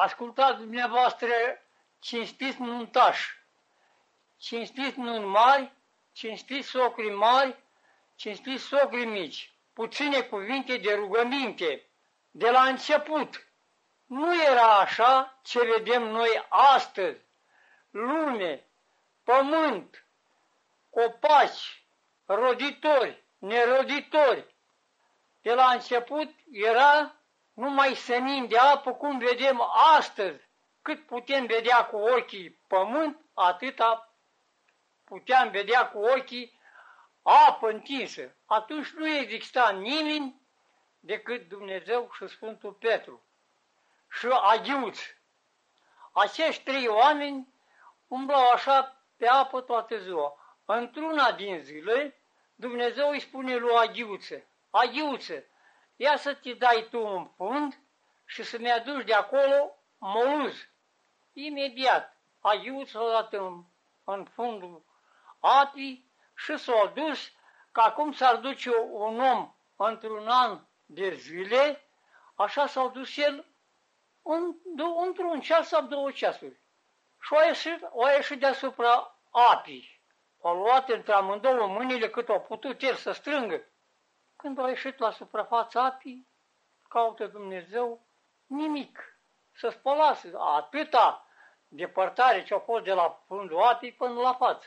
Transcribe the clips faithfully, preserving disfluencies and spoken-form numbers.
ascultați dumneavoastră cinstiți nuntași, cinstiți nuni mari, cinstiți socri mari, cinstiți socri mici, puține cuvinte de rugăminte. De la început nu era așa ce vedem noi astăzi, lume, pământ, copaci, roditori, neroditori. De la început era numai senin de apă, cum vedem astăzi. Cât putem vedea cu ochii pământ, atâta puteam vedea cu ochii apă întinsă. Atunci nu exista nimeni decât Dumnezeu și Sfântul Petru și Aghiuț. Acești trei oameni umblau așa pe apă toată ziua. Într-una din zile, Dumnezeu îi spune lui Aghiuță: Aghiuță, ia să te dai tu în fund și să-mi aduci de acolo moluz. Imediat, Aghiuț s-a dat în, în fundul apii și s-a dus, că acum s-ar duce un om într-un an de zile, așa s-a dus el în, într-un ceas sau două ceasuri. Și a ieșit, a ieșit deasupra apii. A luat între amândouă mâinile cât a putut el să strângă. Când a ieșit la suprafața apii, caută Dumnezeu nimic. Să spălase atâta depărtare ce a fost de la fundul apii până la față.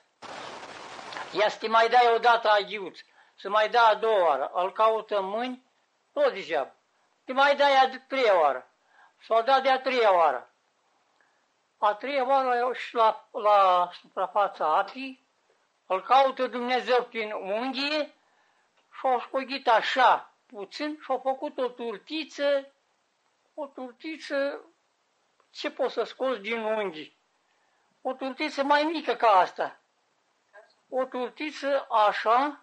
Ia să te mai dai odată Aghiuț, să mai dai a doua oară, îl caută în mâini, tot degeaba. Te mai dai a treia oară, s-a dat de a treia oară. A treia oară a ieșit la, la suprafața apii, îl caută Dumnezeu prin unghie și a scogit așa puțin și a făcut o turtiță, o turtiță, ce poți să scoți din unghii? O turtiță mai mică ca asta. O turtiță așa,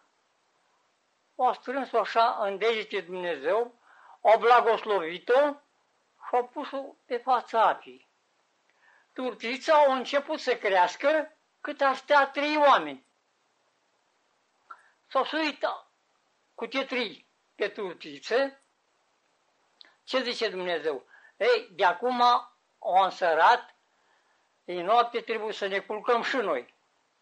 o strâns-o așa în degete Dumnezeu, o blagoslovit-o și a pus-o pe fața apii. Turtița a început să crească cât ar stea trei oameni. S-au suit cu tetrii pe turtiță. Ce zice Dumnezeu? Ei, de acum o însărat, în noapte trebuie să ne culcăm și noi.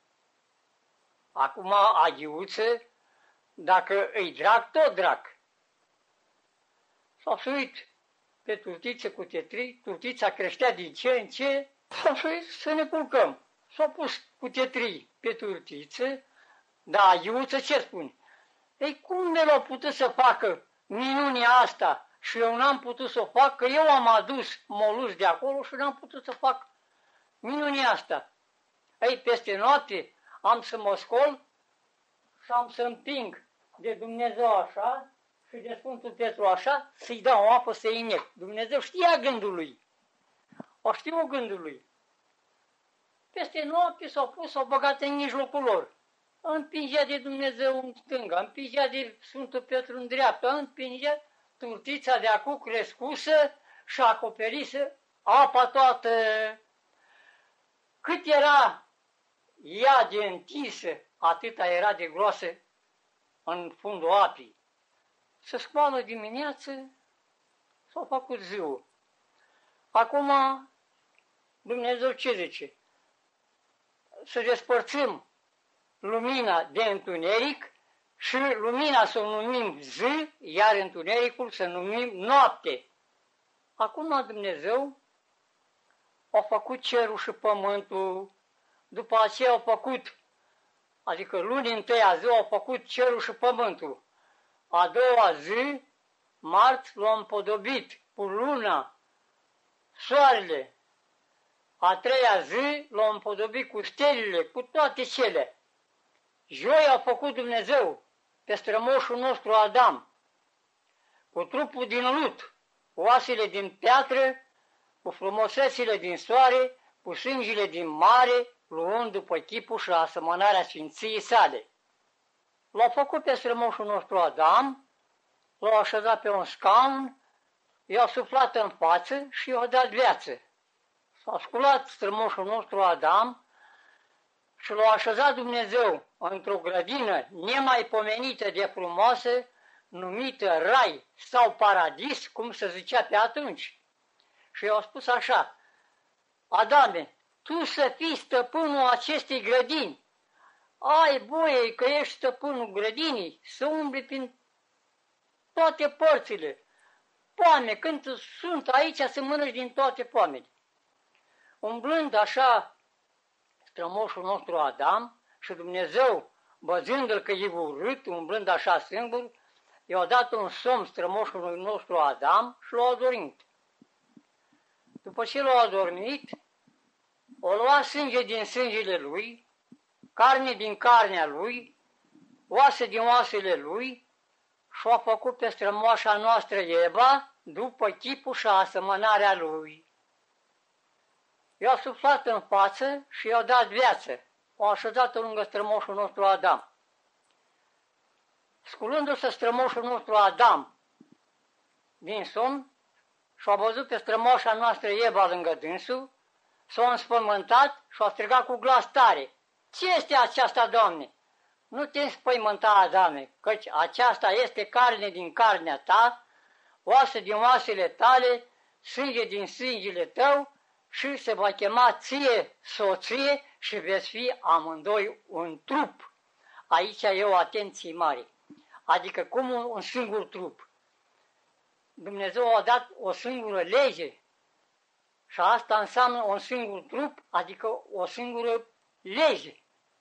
Acum Aghiuță, dacă îi drag, tot drag. S-au suit pe turtiță cu tetrii, turtița creștea din ce în ce, s-au suit să ne culcăm. S-au pus cu tetrii pe turtiță, dar Aghiuță ce spune? Ei, cum ne l-au putut să facă minunea asta și eu n-am putut să o fac, că eu am adus moluz de acolo și n-am putut să fac minunea asta. Ei, peste noapte am să mă scol și am să împing de Dumnezeu așa și de Sfântul Petru așa, să-i dau o apă să-i inec. Dumnezeu știa gândul lui. O știu gândul lui. Peste noapte s-au pus, s-au băgat în mijlocul lor. Împingea de Dumnezeu în stânga, împingea de Sfântul Petru în dreapta, împingea turtița de acum crescusă și acoperisă apa toată. Cât era ea de întinsă, atâta era de groasă în fundul apii. Se scoală dimineață, s-a făcut ziua. Acum Dumnezeu ce zice? Să despărțim lumina de întuneric și lumina să o numim zi, iar întunericul să numim noapte. Acum Dumnezeu a făcut cerul și pământul, după aceea a făcut, adică luni întâia zi a făcut cerul și pământul. A doua zi, marți, l-a împodobit cu luna, soarele. A treia zi l-a împodobit cu stelele, cu toate cele. Joi a făcut Dumnezeu pe strămoșul nostru Adam, cu trupul din lut, cu oasele din piatră, cu frumusețile din soare, cu sângele din mare, luând după chipul și asemănarea sfinției sale. L-a făcut pe strămoșul nostru Adam, l-a așezat pe un scaun, i-a suflat în față și i-a dat viață. S-a sculat strămoșul nostru Adam și l-a așezat Dumnezeu într-o grădină nemaipomenită de frumoasă, numită Rai sau Paradis, cum se zicea pe atunci. și i-au spus așa: Adame, tu să fii stăpânul acestei grădini. Ai voie că ești stăpânul grădinii să umbli prin toate părțile. Poame, când sunt aici, să mănânci din toate poamele. Umblând așa strămoșul nostru Adam și Dumnezeu, văzându-l că e urât, umblând așa singur, i-a dat un somn strămoșului nostru Adam și l-a adormit. După ce l-a adormit, o lua sânge din sângele lui, carne din carnea lui, oase din oasele lui și a făcut pe strămoașa noastră Eva după chipul și asemănarea lui. I-a suflat în față și i-a dat viață. O așezat lângă strămoșul nostru Adam. Sculându-se strămoșul nostru Adam din somn și-a văzut pe strămoașa noastră Eva lângă dânsul, s-a înspăimântat și a strigat cu glas tare: Ce este aceasta, Doamne? Nu te înspăimânta, Adame, căci aceasta este carne din carnea ta, oase din oasele tale, sânge din sângele tău și se va chema ție soție și veți fi amândoi un trup. Aici e o atenție mare. Adică cum un, un singur trup. Dumnezeu a dat o singură lege și asta înseamnă un singur trup, adică o singură lege.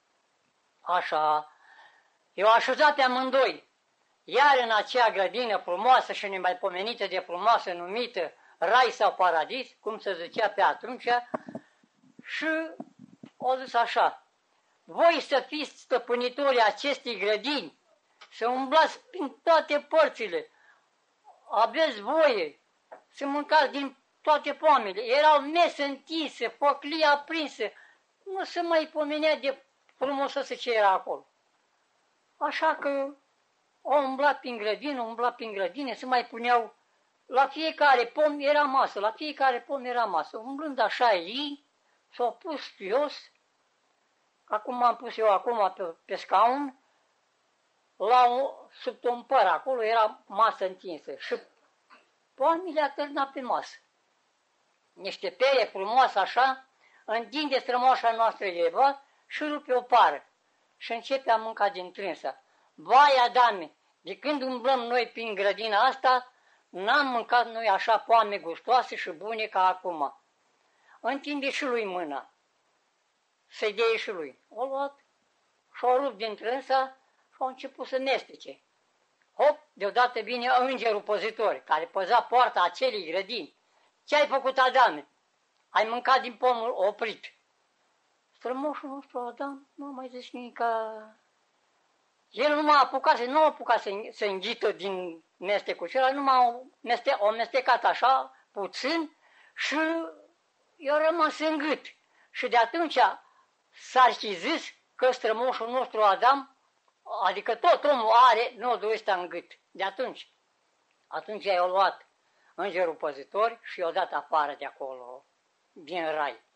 Așa, eu așezat pe amândoi, iar în acea grădină frumoasă și nemaipomenită de frumoasă numită Rai sau Paradis, cum se zicea pe atunci, și au zis așa: voi să fiți stăpânitorii acestei grădini, să umblați prin toate părțile, aveți voie să mâncați din toate poamele. Erau mese întinse, foclii aprinse, nu se mai pomenea de frumosă ce era acolo. Așa că au umblat prin grădină, umblat prin grădină, se mai puneau, la fiecare pom era masă, la fiecare pom era masă. Umblând așa ei, s-au pus jos, acum am pus eu acum pe, pe scaun, la un, sub un păr, acolo era masă întinsă și poamele atârna pe masă. Niște pere frumoase așa, întinde strămoașa noastră Eva și rupe o pară și începe a mânca din trânsa. Vai, Adame, de când umblăm noi prin grădina asta, n-am mâncat noi așa poame gustoase și bune ca acum. Întinde și lui mâna, să-i dea și lui. O luat și-o rupt din trânsa și a început să mestece. Hop, deodată vine îngerul păzitor, care păza poarta acelei grădini. Ce ai făcut, Adame? Ai mâncat din pomul oprit. Strămoșul nostru Adam nu a mai zis nimica. El nu m-a apucat, nu a apucat să, să înghită din mestecul acela, nu m-a meste, o mestecat așa, puțin, și i-a rămas în gât. Și de atunci s-ar fi zis că strămoșul nostru Adam, adică tot omul are nodul ăsta în gât. De atunci, atunci i-a luat îngerul păzitor și i-a dat afară de acolo, din rai.